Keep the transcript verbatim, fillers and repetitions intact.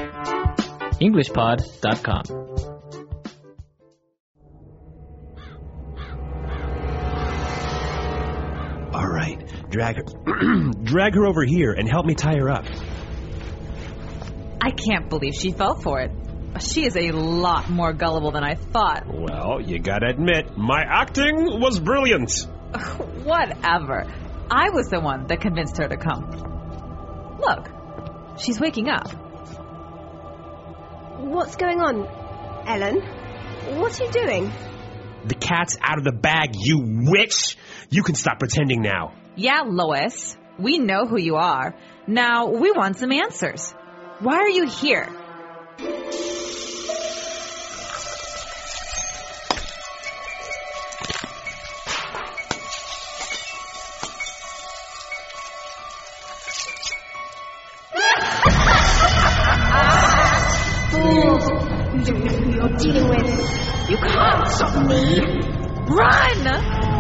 English Pod dot com. All right, drag her, drag her over here and help me tie her up. I can't believe she fell for it. She is a lot more gullible than I thought. Well, you gotta admit, my acting was brilliant. Whatever. I was the one that convinced her to come. Look, she's waking up. What's going on, Ellen? What are you doing? The cat's out of the bag, you witch! You can stop pretending now. Yeah, Lois. We know who you are. Now, we want some answers. Why are you here? Fools! You don't know who you're dealing with. You can't stop me. Run!